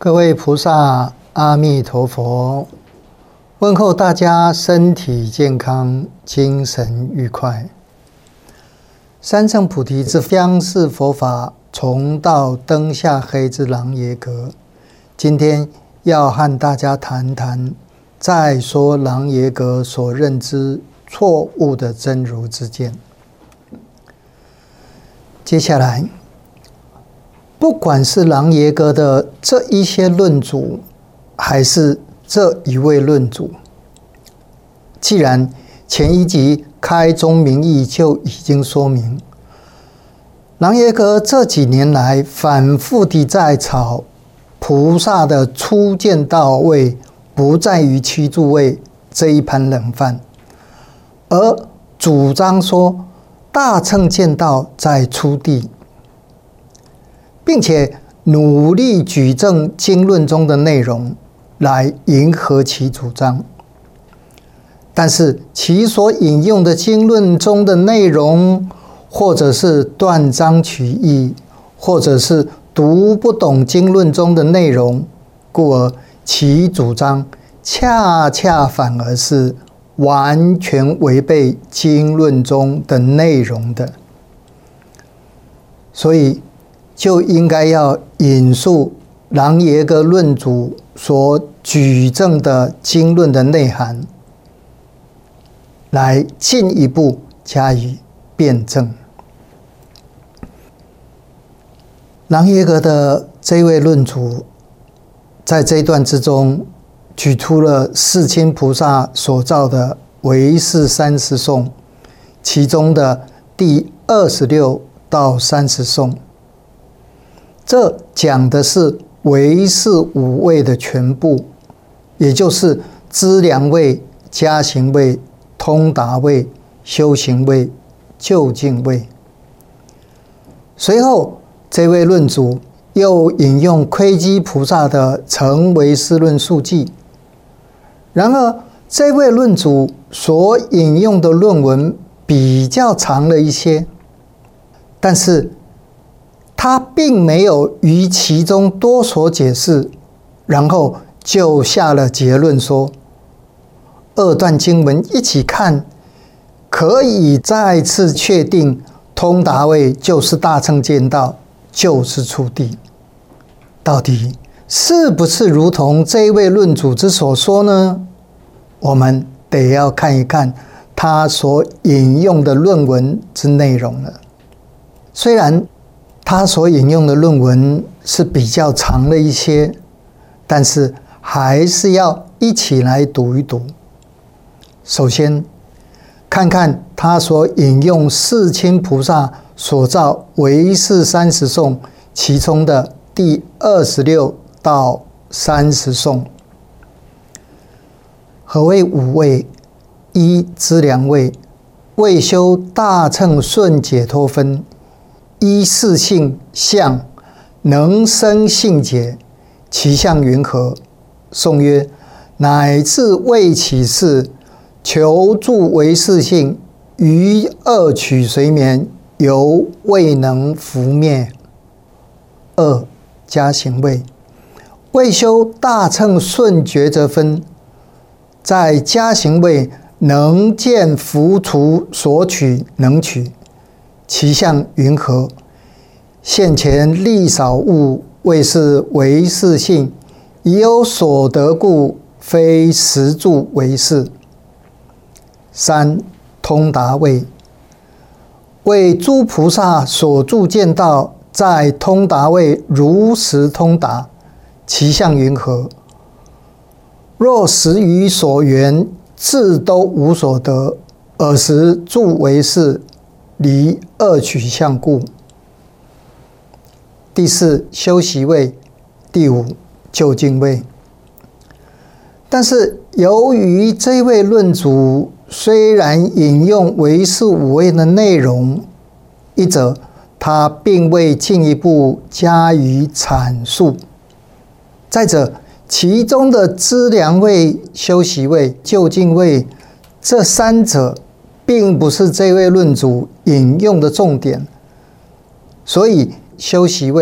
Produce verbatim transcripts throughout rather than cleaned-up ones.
各位菩萨，阿弥陀佛！问候大家身体健康，精神愉快。三乘菩提之央视佛法，从到灯下黑之狼耶格。今天要和大家谈谈，再说狼耶格所认知错误的真如之见。接下来，不管是狼耶格的这一些论主，还是这一位论主，既然前一集开宗明义就已经说明，狼耶格这几年来反复地在吵菩萨的初见到位不在于七诸位这一盘冷饭，而主张说大乘见道在初地，并且努力举证经论中的内容来迎合其主张。但是其所引用的经论中的内容，或者是断章取义，或者是读不懂经论中的内容，故而其主张恰恰反而是完全违背经论中的内容的。所以就应该要引述狼耶格论主所举证的经论的内涵，来进一步加以辩证。狼耶格的这位论主在这一段之中举出了世亲菩萨所造的唯识三十颂，其中的第二十六到三十颂，这讲的是唯识五位的全部，也就是资粮位、加行位、通达位、修行位、究竟位。随后这位论主又引用窥基菩萨的成唯识论述记。然而这位论主所引用的论文比较长了一些，但是他并没有于其中多所解释，然后就下了结论说，二段经文一起看，可以再次确定通达位就是大乘见道，就是初地。到底是不是如同这位论主之所说呢？我们得要看一看他所引用的论文之内容了。虽然他所引用的论文是比较长了一些，但是还是要一起来读一读。首先看看他所引用世亲菩萨所造唯识三十颂其中的第二十六到三十颂。何谓五位？一、资粮位，为修大乘顺解脱分，依四性相，能生性解，其相云何？颂曰：乃至未起事，求助唯识性，于二取随眠，犹未能伏灭。二、加行位，为修大乘顺觉则分，在加行位能见伏除所取能取，其相云何？现前力少物，谓是唯识性，已有所得故，非实住唯识。三、通达位，为诸菩萨所住见道，在通达位如实通达，其相云何？若实于所缘，自都无所得，尔时住唯识，离二取相故。第四、修习位。第五、究竟位。但是由于这位论主虽然引用唯识五位的内容，一则他并未进一步加以阐述，再者其中的资粮位、修习位、究竟位这三者并不是这位论主引用的重点，所以修习位、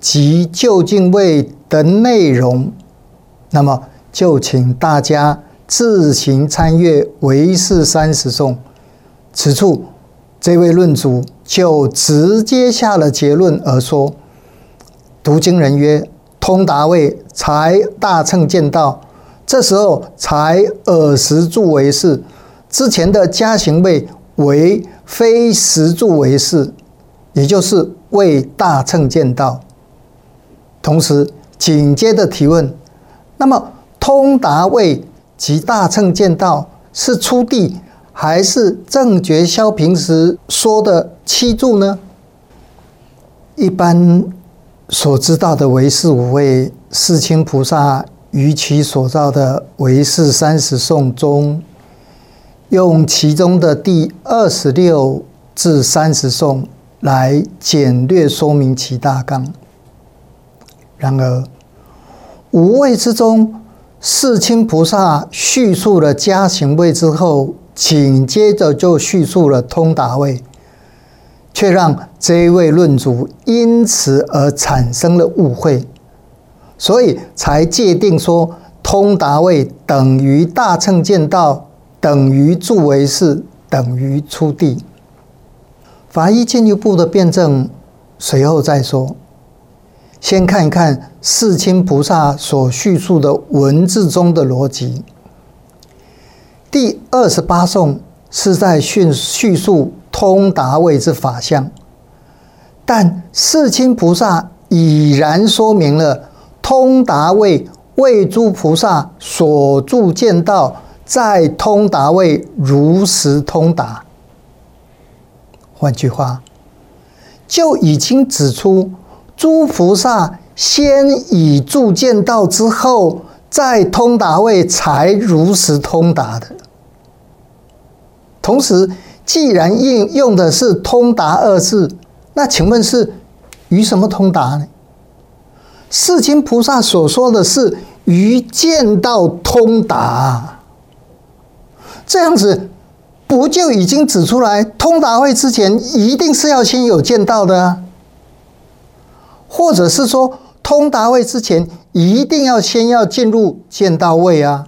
及究竟位的内容，那么就请大家自行参阅唯识三十颂。此处这位论主就直接下了结论而说：读经人曰，通达位才大乘见道，这时候才尔时住唯识，之前的加行位为非实住唯识，也就是为大乘见道。同时紧接着提问，那么通达位及大乘见道是初地还是正觉消平时说的七住呢？一般所知道的唯识五位世亲菩萨于其所造的唯识三十颂中，用其中的第二十六至三十颂来简略说明其大纲。然而五位之中，世亲菩萨叙述了加行位之后，紧接着就叙述了通达位，却让这一位论主因此而产生了误会，所以才界定说通达位等于大乘见道，等于住唯识，等于初地。法医进一步的辩证，随后再说。先看一看世亲菩萨所叙述的文字中的逻辑。第二十八颂是在叙叙述通达位之法相，但世亲菩萨已然说明了通达位为诸菩萨所住见道，在通达位如实通达。换句话，就已经指出诸菩萨先以住见道之后，在通达位才如实通达的。同时，既然应用的是通达二字，那请问是于什么通达呢？世亲菩萨所说的是于见道通达，这样子不就已经指出来，通达位之前一定是要先有见道的啊？或者是说，通达位之前一定要先要进入见道位啊？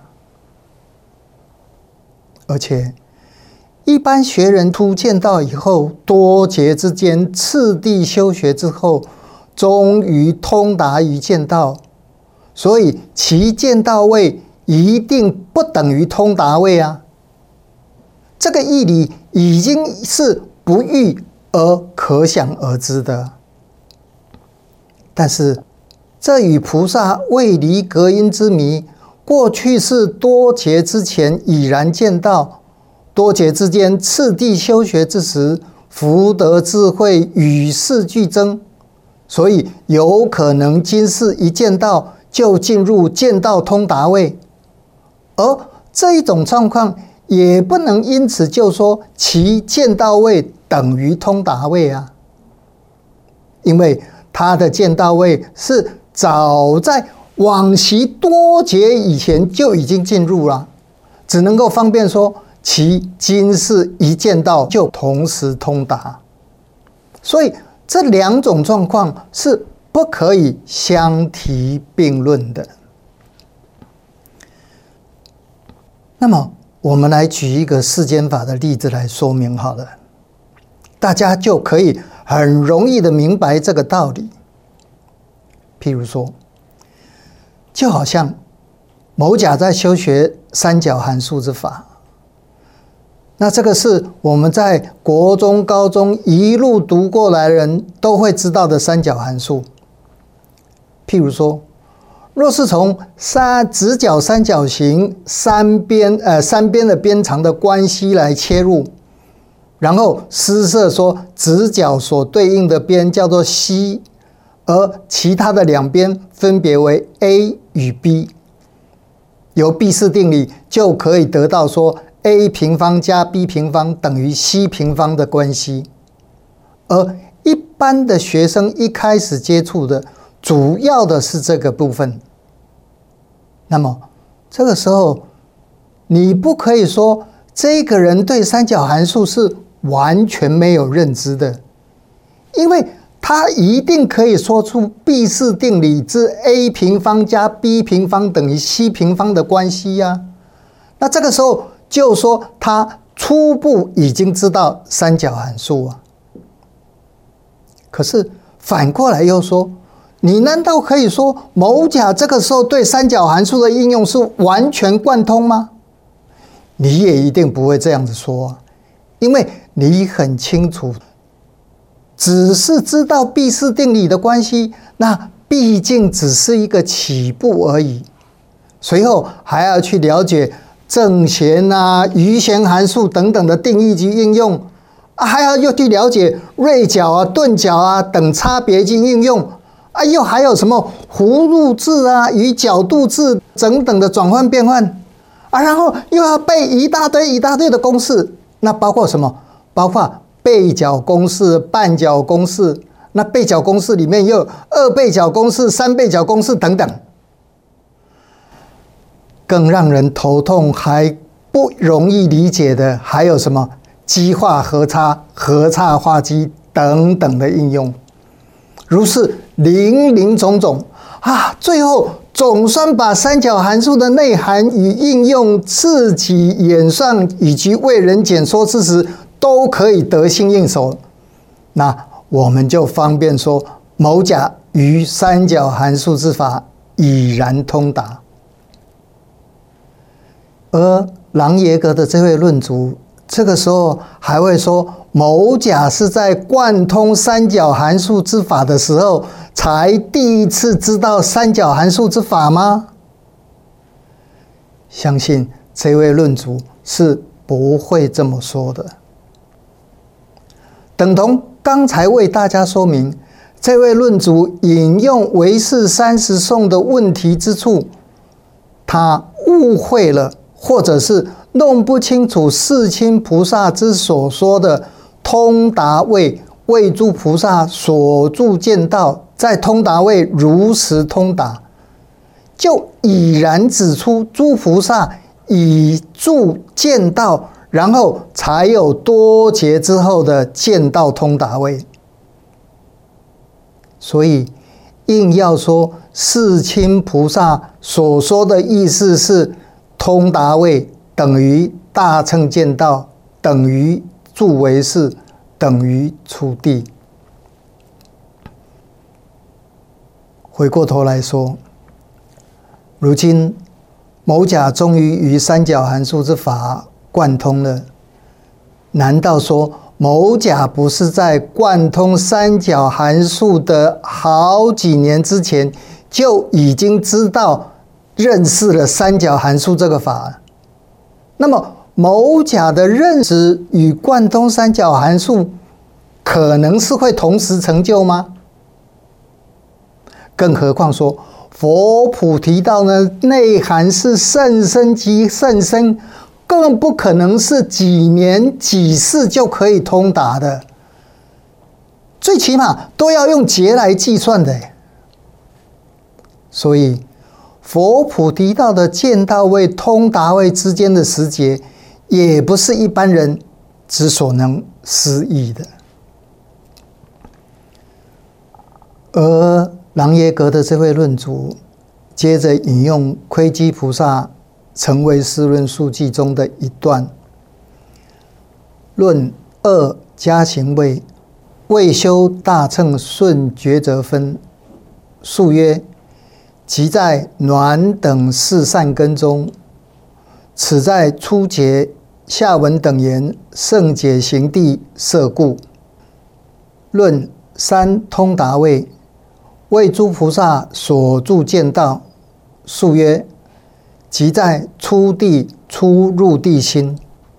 而且一般学人出见道以后，多劫之间次第修学之后，终于通达于见道，所以其见道位一定不等于通达位啊。这个义理已经是不喻而可想而知的。但是这与菩萨未离隔因之谜，过去是多劫之前已然见道，多劫之间次第修学之时，福德智慧与世俱增，所以有可能今世一见道就进入见道通达位，而这一种状况也不能因此就说其见道位等于通达位啊，因为他的见道位是早在往昔多劫以前就已经进入了，只能够方便说其今世一见道就同时通达，所以这两种状况是不可以相提并论的。那么我们来举一个世间法的例子来说明好了，大家就可以很容易的明白这个道理。譬如说，就好像某甲在修学三角函数之法，那这个是我们在国中、高中一路读过来的人都会知道的三角函数。譬如说，若是从三直角三角形三边呃三边的边长的关系来切入，然后施设说直角所对应的边叫做 C， 而其他的两边分别为 A 与 B， 由毕氏定理就可以得到说 A 平方加 B 平方等于 C 平方的关系。而一般的学生一开始接触的主要的是这个部分，那么这个时候你不可以说这个人对三角函数是完全没有认知的，因为他一定可以说出毕氏定理之 a 平方加 b 平方等于 c 平方的关系呀、啊。那这个时候就说他初步已经知道三角函数啊。可是反过来又说，你难道可以说某甲这个时候对三角函数的应用是完全贯通吗？你也一定不会这样子说啊，因为你很清楚，只是知道毕氏定理的关系，那毕竟只是一个起步而已。随后还要去了解正弦啊、余弦函数等等的定义及应用，啊、还要又去了解锐角啊、钝角啊等差别及应用，啊，又还有什么弧度制啊与角度制等等的转换变换。啊，然后又要背一大堆一大堆的公式，那包括什么？包括背角公式、半角公式。那背角公式里面又有二倍角公式、三倍角公式等等。更让人头痛还不容易理解的，还有什么基化和差、和差化基等等的应用。如是林林总总啊，最后总算把三角函数的内涵与应用自己演算以及为人简说之时都可以得心应手，那我们就方便说某甲于三角函数之法已然通达。而朗耶格的这位论主这个时候还会说某甲是在贯通三角函数之法的时候才第一次知道三角函数之法吗？相信这位论主是不会这么说的。等同刚才为大家说明，这位论主引用唯识三十颂的问题之处，他误会了，或者是弄不清楚世亲菩萨之所说的通达位为诸菩萨所著见道，在通达位如实通达，就已然指出诸菩萨以著见道，然后才有多劫之后的见道通达位。所以硬要说世亲菩萨所说的意思是通达位等于大乘见道，等于著唯识，等于出地。回过头来说，如今某甲终于与三角函数之法贯通了，难道说某甲不是在贯通三角函数的好几年之前就已经知道认识了三角函数这个法？那么某甲的认识与贯通三角函数可能是会同时成就吗？更何况说佛菩提道呢，内涵是甚深及甚深，更不可能是几年几世就可以通达的，最起码都要用劫来计算的。所以佛菩提道的见道位、通达位之间的时节，也不是一般人之所能思议的。而朗耶格的这位论主接着引用窥基菩萨成唯识论述记中的一段，论二加行位，未修大乘顺抉择分，述曰：即在暖等四善根中，此在初节下文等言圣解行地设故。论三通达位，为诸菩萨所著见道，述曰：即在出地出入地心。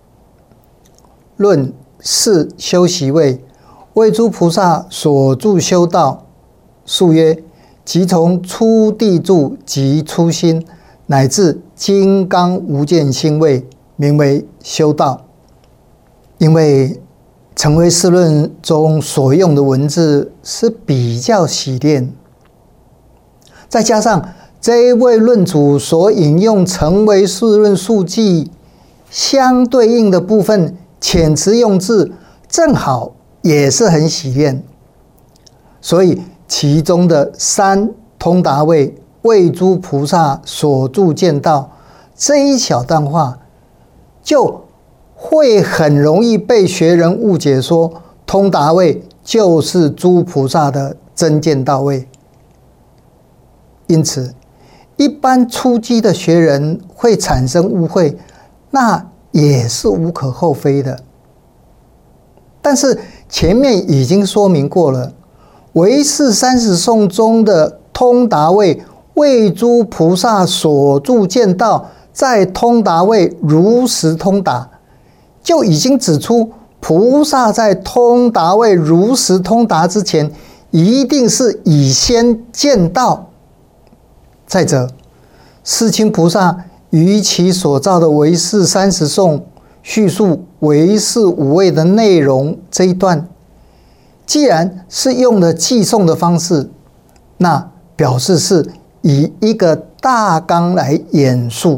论四修习位，为诸菩萨所著修道，述曰：即从出地住及出心，乃至金刚无间心位，名为修道。因为成唯识论中所用的文字是比较洗练，再加上这一位论主所引用成唯识论述记相对应的部分遣词用字，正好也是很洗练， 所以其中的三通达位为诸菩萨所住见道这一小段话，就会很容易被学人误解说通达位就是诸菩萨的真见道位。因此一般初机的学人会产生误会，那也是无可厚非的。但是前面已经说明过了，唯识三十颂中的通达位为诸菩萨所住见道，在通达位如实通达，就已经指出菩萨在通达位如实通达之前，一定是以先见道。再者，世亲菩萨于其所造的唯识三十颂叙述唯识五位的内容这一段，既然是用了记诵的方式，那表示是以一个大纲来演述。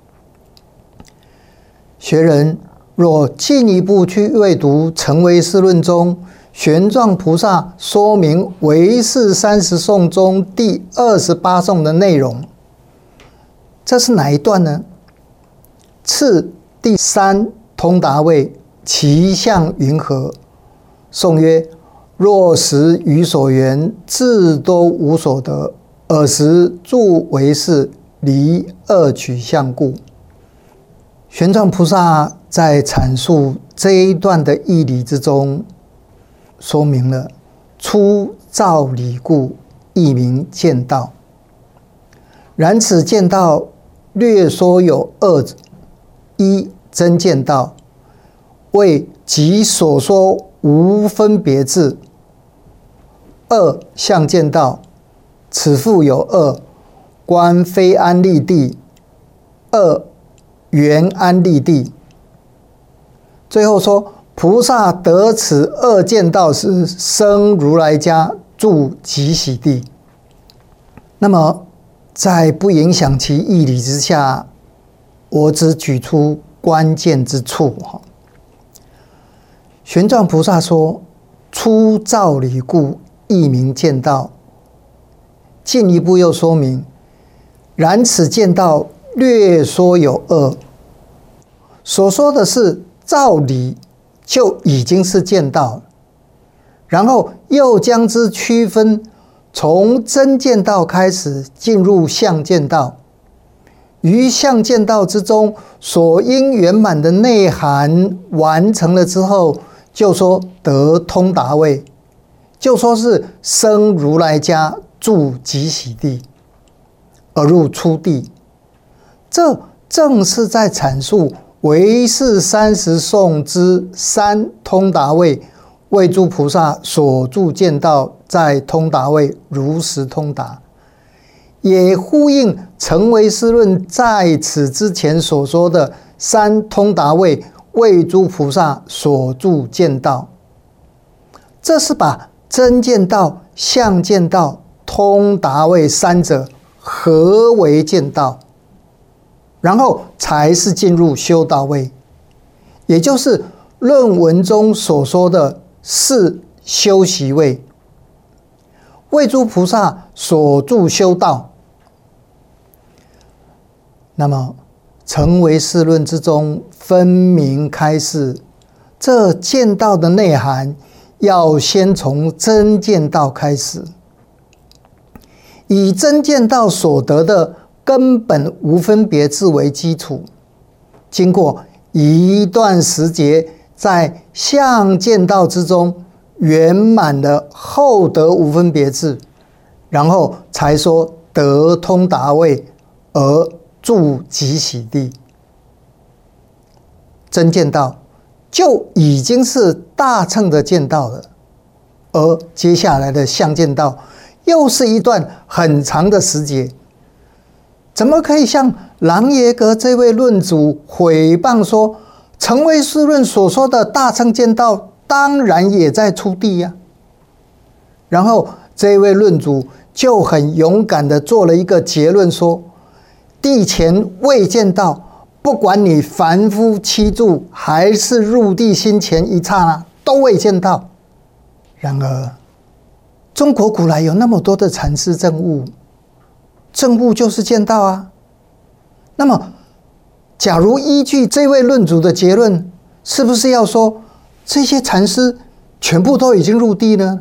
学人若进一步去阅读《成唯识论》中玄奘菩萨说明唯识三十颂中第二十八颂的内容，这是哪一段呢？次第三通达位，其相云何？颂曰：若时于所缘，自都无所得，尔时住唯识，离二取相故。玄奘菩萨在阐述这一段的义理之中，说明了初照理故，亦名见道。然此见道略说有二：一真见道，为即所说无分别智；二相见道，此复有二：观非安立地，二缘安立地。最后说，菩萨得此二见道时，生如来家，住极喜地。那么在不影响其义理之下，我只举出关键之处。玄奘菩萨说初照理故，亦名见道，进一步又说明然此见道略说有二，所说的是照理就已经是见道了，然后又将之区分，从真见道开始进入相见道，于相见道之中所应圆满的内涵完成了之后，就说得通达位，就说是生如来家，住极喜地，而入初地。这正是在阐述唯识三十颂之三通达位为诸菩萨所住见道，在通达位如实通达，也呼应成唯识论在此之前所说的三通达位为诸菩萨所住见道。这是把真见道、相见道、通达位三者合为见道，然后才是进入修道位，也就是论文中所说的是修习位，为诸菩萨所住修道。那么成唯识论之中分明开示，这见道的内涵要先从真见道开始，以真见道所得的根本无分别智为基础，经过一段时节，在相见道之中圆满了后得无分别智，然后才说得通达位而住极喜地。真见道就已经是大乘的见道了，而接下来的相见道又是一段很长的时节。怎么可以像琅耶格这位论主毁谤说，成唯识论所说的大乘见道当然也在初地呀、啊？然后这位论主就很勇敢的做了一个结论说，地前未见道，不管你凡夫七住还是入地心前一刹那，都未见道。然而中国古来有那么多的禅师证悟，证悟就是见道啊。那么，假如依据这位论主的结论，是不是要说这些禅师全部都已经入地呢？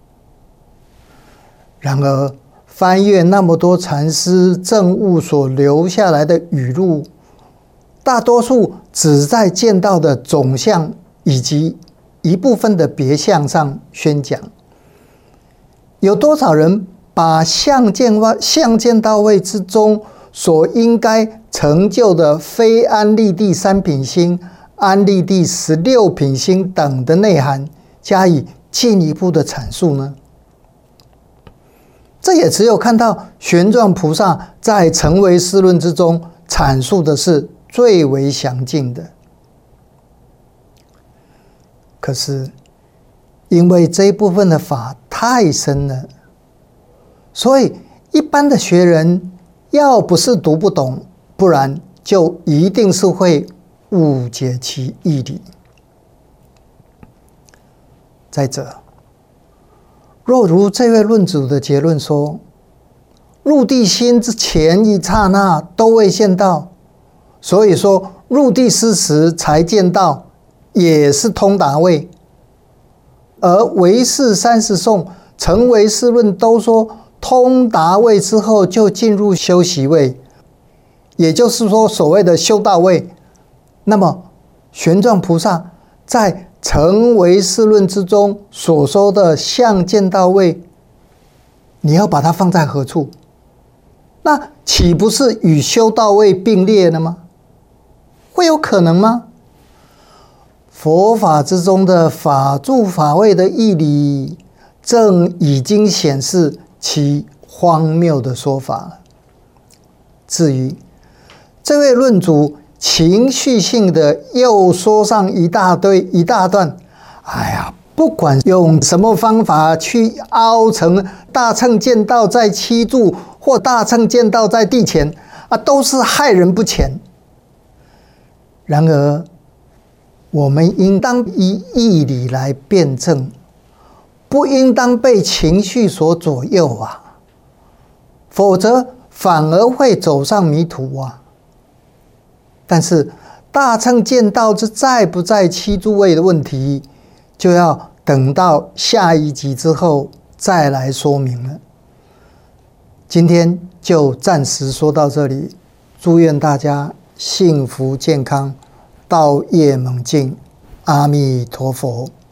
然而，翻阅那么多禅师证悟所留下来的语录，大多数只在见道的总相以及一部分的别相上宣讲。有多少人把相见相见到位之中所应该成就的非安立地三品心、安立地十六品心等的内涵加以进一步的阐述呢？这也只有看到玄奘菩萨在《成唯识论》之中阐述的是最为详尽的。可是因为这一部分的法太深了，所以一般的学人要不是读不懂，不然就一定是会误解其义理。再者，若如这位论主的结论说，入地心之前一刹那都未见道，所以说入地之时才见道，也是通达位。而唯识三十颂、成唯识论都说通达位之后就进入修习位，也就是说所谓的修道位。那么玄奘菩萨在成唯识论之中所说的相见道位，你要把它放在何处？那岂不是与修道位并列了吗？会有可能吗？佛法之中的法住法位的义理，正已经显示其荒谬的说法了。至于这位论主情绪性的又说上一大堆一大段，哎呀，不管用什么方法去凹成大乘见道在七住或大乘见道在地前啊，都是害人不浅。然而我们应当以义理来辩证，不应当被情绪所左右啊，否则反而会走上迷途啊。但是大乘见道之在不在七诸位的问题，就要等到下一集之后再来说明了。今天就暂时说到这里，祝愿大家幸福健康，道业猛进，阿弥陀佛。